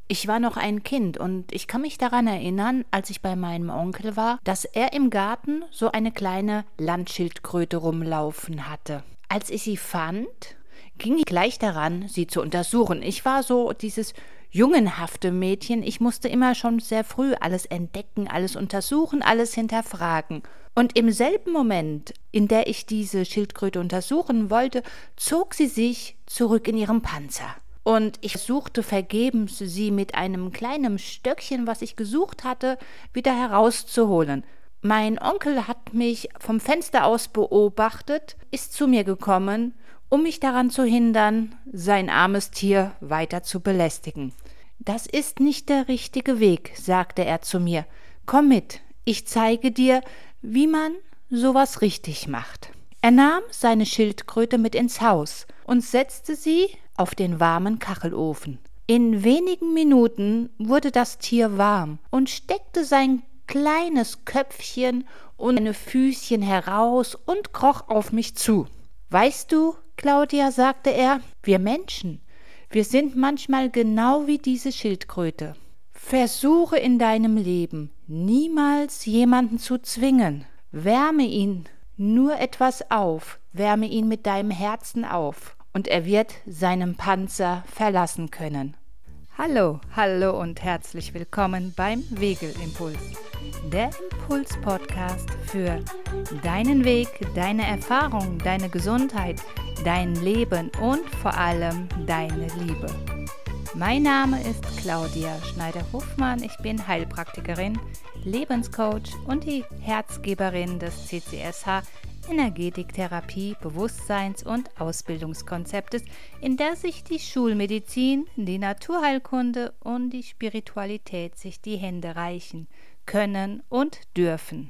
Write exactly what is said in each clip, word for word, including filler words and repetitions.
Ich war noch ein Kind und ich kann mich daran erinnern, als ich bei meinem Onkel war, dass er im Garten so eine kleine Landschildkröte rumlaufen hatte. Als ich sie fand, ging ich gleich daran, sie zu untersuchen. Ich war so dieses jungenhafte Mädchen. Ich musste immer schon sehr früh alles entdecken, alles untersuchen, alles hinterfragen. Und im selben Moment, in der ich diese Schildkröte untersuchen wollte, zog sie sich zurück in ihren Panzer. Und ich suchte vergebens, sie mit einem kleinen Stöckchen, was ich gesucht hatte, wieder herauszuholen. Mein Onkel hat mich vom Fenster aus beobachtet, ist zu mir gekommen, um mich daran zu hindern, sein armes Tier weiter zu belästigen. »Das ist nicht der richtige Weg«, sagte er zu mir. »Komm mit, ich zeige dir, wie man sowas richtig macht.« Er nahm seine Schildkröte mit ins Haus und setzte sie auf den warmen Kachelofen. In wenigen Minuten wurde das Tier warm und steckte sein kleines Köpfchen und seine Füßchen heraus und kroch auf mich zu. »Weißt du, Claudia«, sagte er, »wir Menschen, wir sind manchmal genau wie diese Schildkröte. Versuche in deinem Leben niemals jemanden zu zwingen. Wärme ihn nur etwas auf, wärme ihn mit deinem Herzen auf und er wird seinen Panzer verlassen können.« Hallo, hallo und herzlich willkommen beim Wegelimpuls, der Impuls-Podcast für deinen Weg, deine Erfahrung, deine Gesundheit, dein Leben und vor allem deine Liebe. Mein Name ist Claudia Schneider-Hofmann, ich bin Heilpraktikerin, Lebenscoach und die Herzgeberin des C C S H Energetiktherapie, Bewusstseins- und Ausbildungskonzeptes, in der sich die Schulmedizin, die Naturheilkunde und die Spiritualität sich die Hände reichen können und dürfen.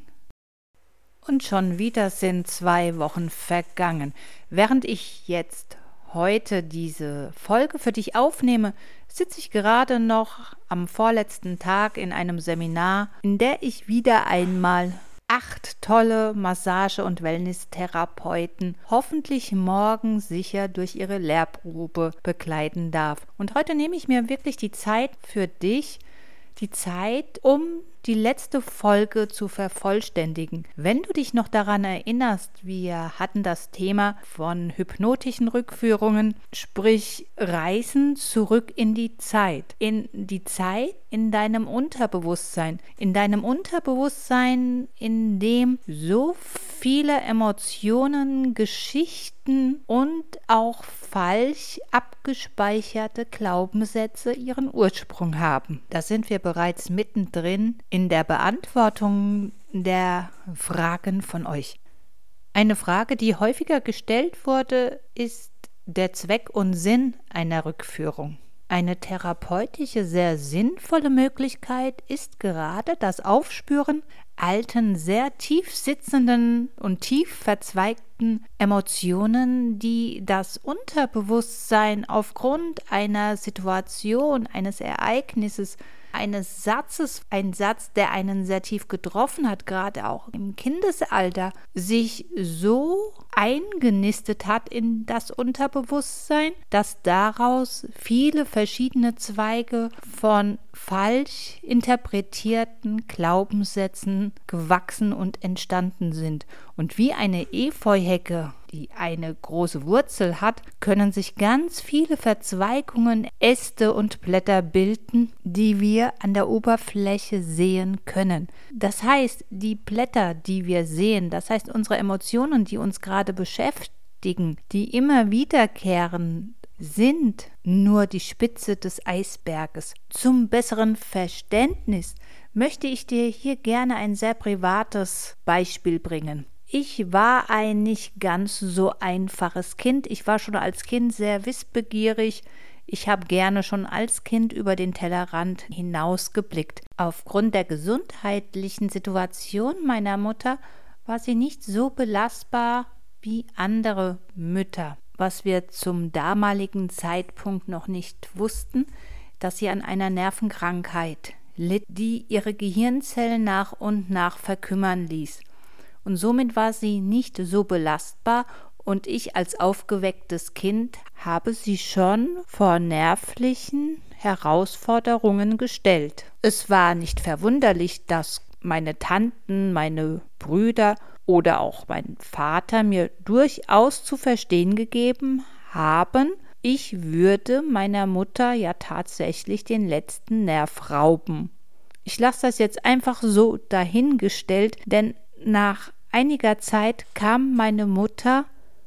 Und schon wieder sind zwei Wochen vergangen. Während ich jetzt heute diese Folge für dich aufnehme, sitze ich gerade noch am vorletzten Tag in einem Seminar, in der ich wieder einmal acht tolle Massage- und Wellness-Therapeuten hoffentlich morgen sicher durch ihre Lehrprobe begleiten darf. Und heute nehme ich mir wirklich die Zeit für dich, die Zeit, um die letzte Folge zu vervollständigen. Wenn du dich noch daran erinnerst, wir hatten das Thema von hypnotischen Rückführungen, sprich Reisen zurück in die Zeit, in die Zeit in deinem Unterbewusstsein, in deinem Unterbewusstsein, in dem so viele Emotionen, Geschichten und auch falsch abgespeicherte Glaubenssätze ihren Ursprung haben. Da sind wir bereits mittendrin in der Beantwortung der Fragen von euch. Eine Frage, die häufiger gestellt wurde, ist der Zweck und Sinn einer Rückführung. Eine therapeutische, sehr sinnvolle Möglichkeit ist gerade das Aufspüren alten, sehr tief sitzenden und tief verzweigten Emotionen, die das Unterbewusstsein aufgrund einer Situation, eines Ereignisses, eines Satzes, ein Satz, der einen sehr tief getroffen hat, gerade auch im Kindesalter, sich so eingenistet hat in das Unterbewusstsein, dass daraus viele verschiedene Zweige von falsch interpretierten Glaubenssätzen gewachsen und entstanden sind. Und wie eine Efeuhecke, die eine große Wurzel hat, können sich ganz viele Verzweigungen, Äste und Blätter bilden, die wir an der Oberfläche sehen können. Das heißt, die Blätter, die wir sehen, das heißt unsere Emotionen, die uns gerade beschäftigen, die immer wiederkehren, sind nur die Spitze des Eisberges. Zum besseren Verständnis möchte ich dir hier gerne ein sehr privates Beispiel bringen. Ich war ein nicht ganz so einfaches Kind. Ich war schon als Kind sehr wissbegierig. Ich habe gerne schon als Kind über den Tellerrand hinausgeblickt. Aufgrund der gesundheitlichen Situation meiner Mutter war sie nicht so belastbar wie andere Mütter. Was wir zum damaligen Zeitpunkt noch nicht wussten, dass sie an einer Nervenkrankheit litt, die ihre Gehirnzellen nach und nach verkümmern ließ. Und somit war sie nicht so belastbar und ich als aufgewecktes Kind habe sie schon vor nervlichen Herausforderungen gestellt. Es war nicht verwunderlich, dass meine Tanten, meine Brüder oder auch mein Vater mir durchaus zu verstehen gegeben haben, ich würde meiner Mutter ja tatsächlich den letzten Nerv rauben. Ich lasse das jetzt einfach so dahingestellt, denn nach einiger Zeit kam meine Mutter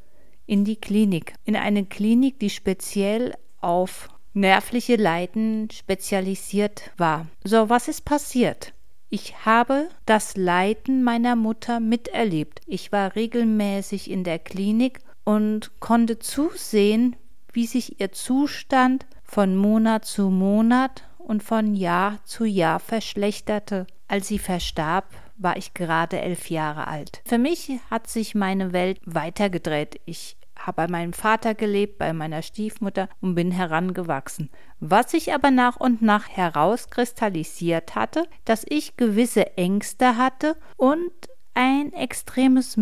in die Klinik, in eine Klinik, die speziell auf nervliche Leiden spezialisiert war. So, was ist passiert? Ich habe das Leiden meiner Mutter miterlebt. Ich war regelmäßig in der Klinik und konnte zusehen, wie sich ihr Zustand von Monat zu Monat und von Jahr zu Jahr verschlechterte. Als sie verstarb, war ich gerade elf Jahre alt. Für mich hat sich meine Welt weitergedreht. Ich habe bei meinem Vater gelebt, bei meiner Stiefmutter und bin herangewachsen. Was sich aber nach und nach herauskristallisiert hatte, dass ich gewisse Ängste hatte und ein extremes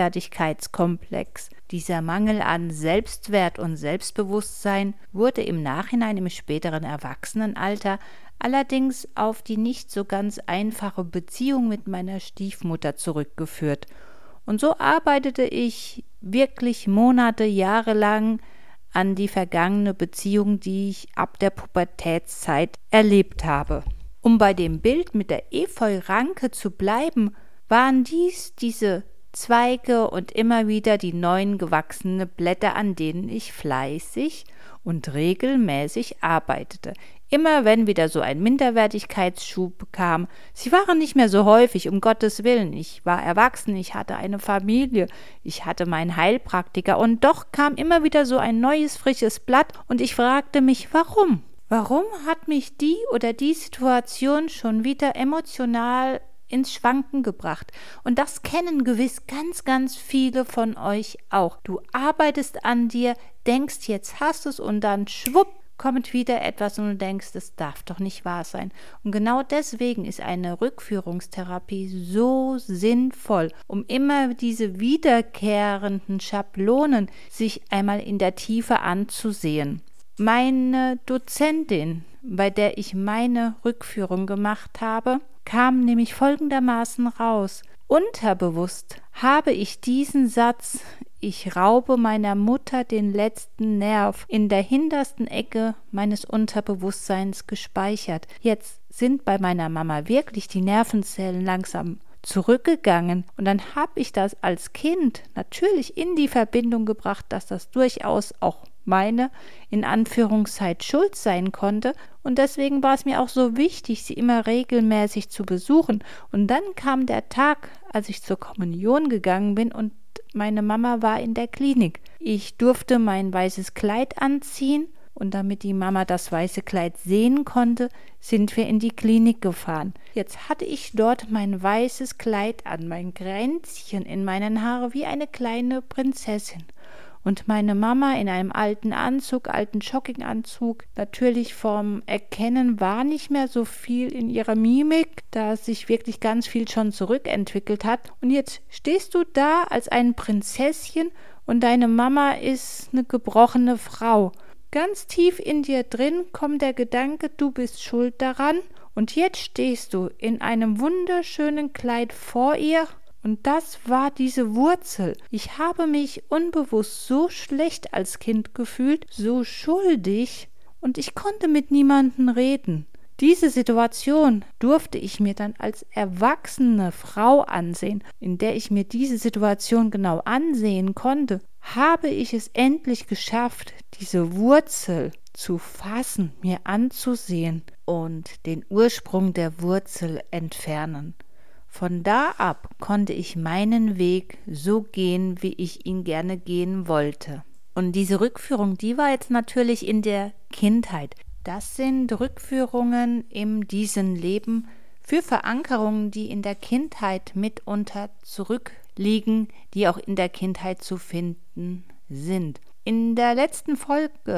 Minderwertigkeitskomplex. Dieser Mangel an Selbstwert und Selbstbewusstsein wurde im Nachhinein im späteren Erwachsenenalter allerdings auf die nicht so ganz einfache Beziehung mit meiner Stiefmutter zurückgeführt. Und so arbeitete ich wirklich Monate, Jahre lang an die vergangene Beziehung, die ich ab der Pubertätszeit erlebt habe. Um bei dem Bild mit der Efeu-Ranke zu bleiben, waren dies diese Zweige und immer wieder die neuen gewachsene Blätter, an denen ich fleißig und regelmäßig arbeitete. Immer wenn wieder so ein Minderwertigkeitsschub kam, sie waren nicht mehr so häufig, um Gottes Willen, ich war erwachsen, ich hatte eine Familie, ich hatte meinen Heilpraktiker und doch kam immer wieder so ein neues, frisches Blatt und ich fragte mich, warum? Warum hat mich die oder die Situation schon wieder emotional ins Schwanken gebracht? Und das kennen gewiss ganz, ganz viele von euch auch. Du arbeitest an dir, denkst, jetzt hast du es und dann schwupp, kommt wieder etwas und du denkst, das darf doch nicht wahr sein. Und genau deswegen ist eine Rückführungstherapie so sinnvoll, um immer diese wiederkehrenden Schablonen sich einmal in der Tiefe anzusehen. Meine Dozentin, bei der ich meine Rückführung gemacht habe, kam nämlich folgendermaßen raus. Unterbewusst habe ich diesen Satz, ich raube meiner Mutter den letzten Nerv, in der hintersten Ecke meines Unterbewusstseins gespeichert. Jetzt sind bei meiner Mama wirklich die Nervenzellen langsam zurückgegangen und dann habe ich das als Kind natürlich in die Verbindung gebracht, dass das durchaus auch meine, in Anführungszeichen, Schuld sein konnte und deswegen war es mir auch so wichtig, sie immer regelmäßig zu besuchen und dann kam der Tag, als ich zur Kommunion gegangen bin und meine Mama war in der Klinik. Ich durfte mein weißes Kleid anziehen und damit die Mama das weiße Kleid sehen konnte, sind wir in die Klinik gefahren. Jetzt hatte ich dort mein weißes Kleid an, mein Kränzchen in meinen Haaren wie eine kleine Prinzessin. Und meine Mama in einem alten Anzug, alten Jogginganzug, natürlich vom Erkennen war nicht mehr so viel in ihrer Mimik, da sich wirklich ganz viel schon zurückentwickelt hat. Und jetzt stehst du da als ein Prinzesschen und deine Mama ist eine gebrochene Frau. Ganz tief in dir drin kommt der Gedanke, du bist schuld daran. Und jetzt stehst du in einem wunderschönen Kleid vor ihr. Und das war diese Wurzel. Ich habe mich unbewusst so schlecht als Kind gefühlt, so schuldig, und ich konnte mit niemandem reden. Diese Situation durfte ich mir dann als erwachsene Frau ansehen, in der ich mir diese Situation genau ansehen konnte. Habe ich es endlich geschafft, diese Wurzel zu fassen, mir anzusehen und den Ursprung der Wurzel entfernen. Von da ab konnte ich meinen Weg so gehen, wie ich ihn gerne gehen wollte. Und diese Rückführung, die war jetzt natürlich in der Kindheit. Das sind Rückführungen in diesem Leben für Verankerungen, die in der Kindheit mitunter zurückliegen, die auch in der Kindheit zu finden sind. In der letzten Folge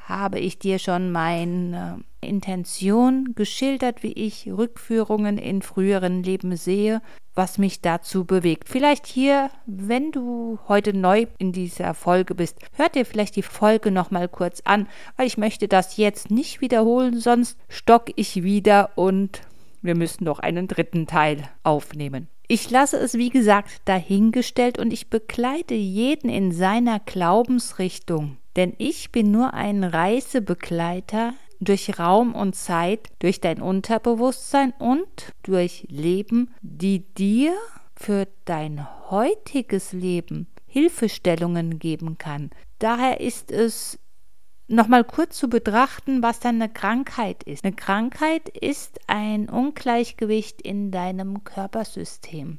habe ich dir schon meine Intention geschildert, wie ich Rückführungen in früheren Leben sehe, was mich dazu bewegt. Vielleicht hier, wenn du heute neu in dieser Folge bist, hör dir vielleicht die Folge nochmal kurz an, weil ich möchte das jetzt nicht wiederholen, sonst stock ich wieder und wir müssen noch einen dritten Teil aufnehmen. Ich lasse es, wie gesagt, dahingestellt und ich begleite jeden in seiner Glaubensrichtung, denn ich bin nur ein Reisebegleiter durch Raum und Zeit, durch dein Unterbewusstsein und durch Leben, die dir für dein heutiges Leben Hilfestellungen geben kann. Daher ist es nochmal kurz zu betrachten, was dann eine Krankheit ist. Eine Krankheit ist ein Ungleichgewicht in deinem Körpersystem.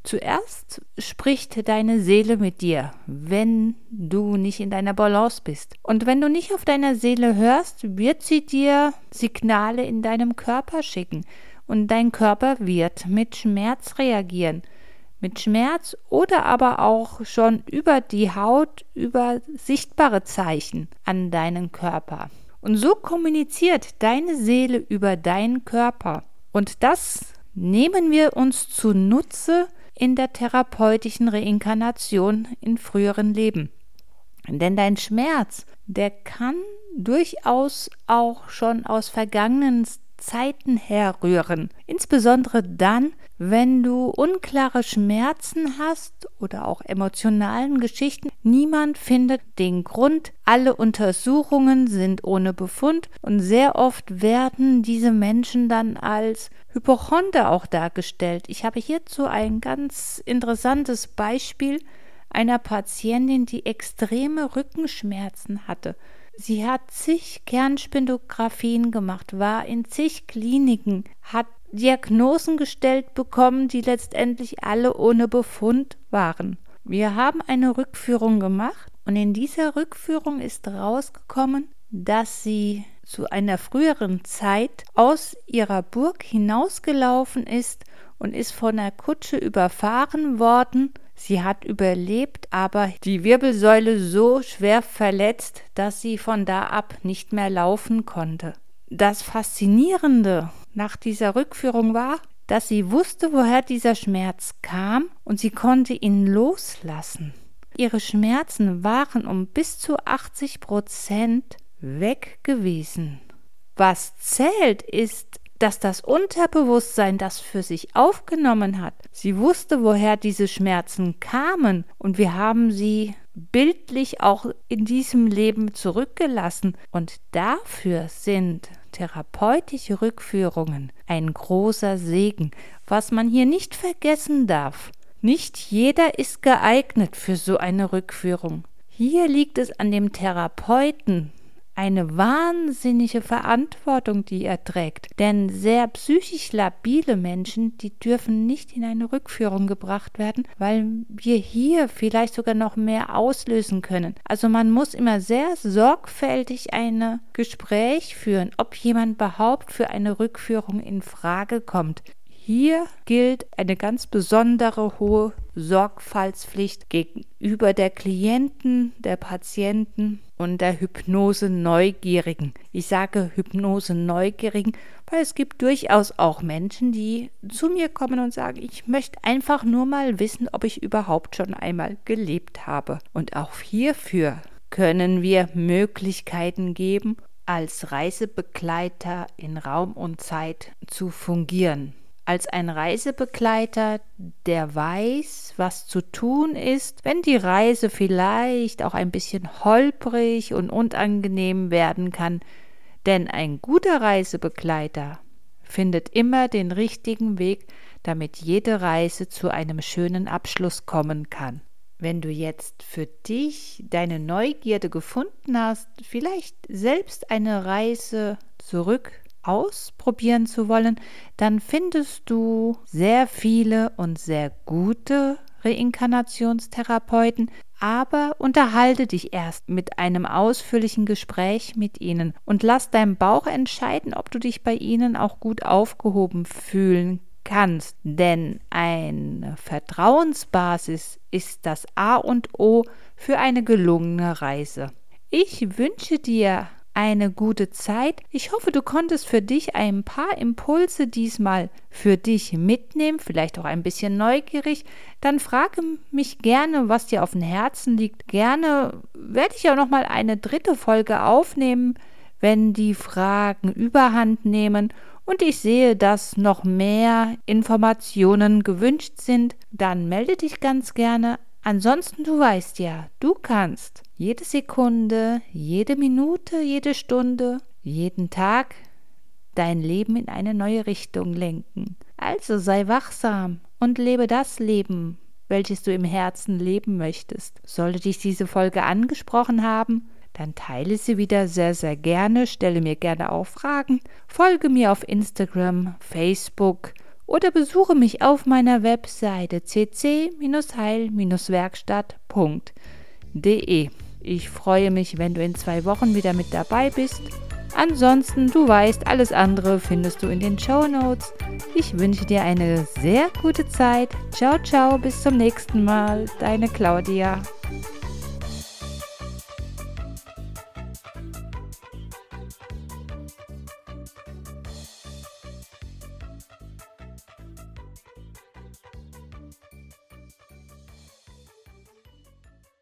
Zuerst spricht deine Seele mit dir, wenn du nicht in deiner Balance bist. Und wenn du nicht auf deiner Seele hörst, wird sie dir Signale in deinem Körper schicken. Und dein Körper wird mit Schmerz reagieren. Mit Schmerz oder aber auch schon über die Haut, über sichtbare Zeichen an deinen Körper. Und so kommuniziert deine Seele über deinen Körper. Und das nehmen wir uns zunutze in der therapeutischen Reinkarnation in früheren Leben. Denn dein Schmerz, der kann durchaus auch schon aus vergangenen Zeiten herrühren. Insbesondere dann, wenn du unklare Schmerzen hast oder auch emotionalen Geschichten. Niemand findet den Grund. Alle Untersuchungen sind ohne Befund und sehr oft werden diese Menschen dann als Hypochonder auch dargestellt. Ich habe hierzu ein ganz interessantes Beispiel einer Patientin, die extreme Rückenschmerzen hatte. Sie hat zig Kernspintographien gemacht, war in zig Kliniken, hat Diagnosen gestellt bekommen, die letztendlich alle ohne Befund waren. Wir haben eine Rückführung gemacht und in dieser Rückführung ist rausgekommen, dass sie zu einer früheren Zeit aus ihrer Burg hinausgelaufen ist und ist von einer Kutsche überfahren worden. Sie hat überlebt, aber die Wirbelsäule so schwer verletzt, dass sie von da ab nicht mehr laufen konnte. Das Faszinierende nach dieser Rückführung war, dass sie wusste, woher dieser Schmerz kam und sie konnte ihn loslassen. Ihre Schmerzen waren um bis zu achtzig Prozent weg gewesen. Was zählt, ist, dass das Unterbewusstsein das für sich aufgenommen hat. Sie wusste, woher diese Schmerzen kamen und wir haben sie bildlich auch in diesem Leben zurückgelassen. Und dafür sind therapeutische Rückführungen ein großer Segen, was man hier nicht vergessen darf. Nicht jeder ist geeignet für so eine Rückführung. Hier liegt es an dem Therapeuten, eine wahnsinnige Verantwortung, die er trägt. Denn sehr psychisch labile Menschen, die dürfen nicht in eine Rückführung gebracht werden, weil wir hier vielleicht sogar noch mehr auslösen können. Also man muss immer sehr sorgfältig ein Gespräch führen, ob jemand überhaupt für eine Rückführung in Frage kommt. Hier gilt eine ganz besondere hohe Sorgfaltspflicht gegenüber der Klienten, der Patienten und der Hypnose-Neugierigen. Ich sage Hypnose-Neugierigen, weil es gibt durchaus auch Menschen, die zu mir kommen und sagen, ich möchte einfach nur mal wissen, ob ich überhaupt schon einmal gelebt habe. Und auch hierfür können wir Möglichkeiten geben, als Reisebegleiter in Raum und Zeit zu fungieren. Als ein Reisebegleiter, der weiß, was zu tun ist, wenn die Reise vielleicht auch ein bisschen holprig und unangenehm werden kann. Denn ein guter Reisebegleiter findet immer den richtigen Weg, damit jede Reise zu einem schönen Abschluss kommen kann. Wenn du jetzt für dich deine Neugierde gefunden hast, vielleicht selbst eine Reise zurück ausprobieren zu wollen, dann findest du sehr viele und sehr gute Reinkarnationstherapeuten, aber unterhalte dich erst mit einem ausführlichen Gespräch mit ihnen und lass deinen Bauch entscheiden, ob du dich bei ihnen auch gut aufgehoben fühlen kannst, denn eine Vertrauensbasis ist das A und O für eine gelungene Reise. Ich wünsche dir eine gute Zeit. Ich hoffe, du konntest für dich ein paar Impulse diesmal für dich mitnehmen, vielleicht auch ein bisschen neugierig. Dann frage mich gerne, was dir auf dem Herzen liegt. Gerne werde ich auch noch mal eine dritte Folge aufnehmen, wenn die Fragen überhand nehmen und ich sehe, dass noch mehr Informationen gewünscht sind. Dann melde dich ganz gerne. Ansonsten, du weißt ja, du kannst jede Sekunde, jede Minute, jede Stunde, jeden Tag dein Leben in eine neue Richtung lenken. Also sei wachsam und lebe das Leben, welches du im Herzen leben möchtest. Sollte dich diese Folge angesprochen haben, dann teile sie wieder sehr, sehr gerne, stelle mir gerne auch Fragen, folge mir auf Instagram, Facebook oder besuche mich auf meiner Webseite c c heil werkstatt punkt de. Ich freue mich, wenn du in zwei Wochen wieder mit dabei bist. Ansonsten, du weißt, alles andere findest du in den Shownotes. Ich wünsche dir eine sehr gute Zeit. Ciao, ciao, bis zum nächsten Mal. Deine Claudia.